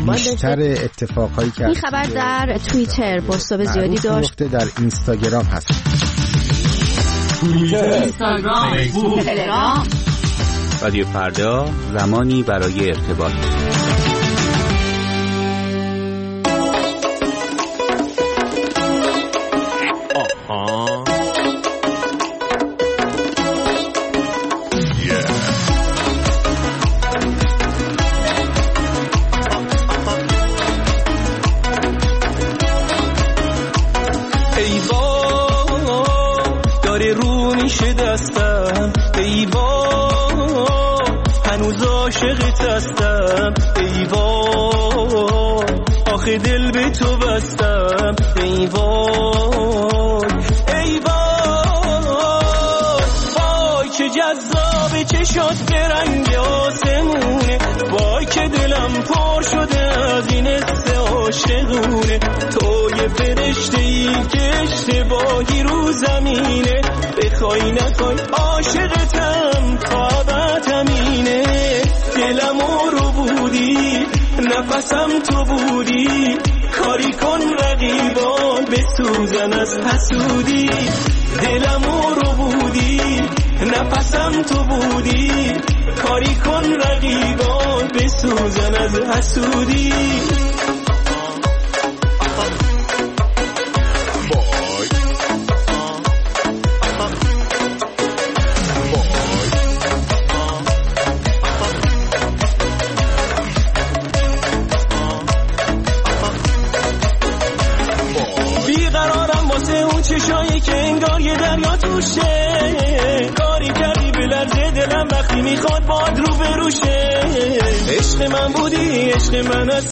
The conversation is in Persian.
بیشتر اتفاقایی که این خبر در توییتر بازتاب زیادی داشت، در اینستاگرام هست. اینستاگرام، تلگرام. رادیو فردا، زمانی برای ارتباط. دل به تو بستم ای وای ای وای وای که جذاب چشات به رنگ آسمونه، وای که دلم پر شده از این حس عاشقونه. تو یه فرشته ای که اشتباهی رو زمینه، بخوای نخوای عاشقتم تا ابد همینه. دلم رو بودی نفسم تو بودی، کاری کن رقیبان بسوزن از حسودی. دلم رو بودی نفسم تو بودی، کاری کن رقیبان بسوزن از حسودی. چشایی که انگار یه دریا توشه، کاری کردی به لرزه دلم وقتی میخواد باد رو بروشه. عشق من بودی عشق من از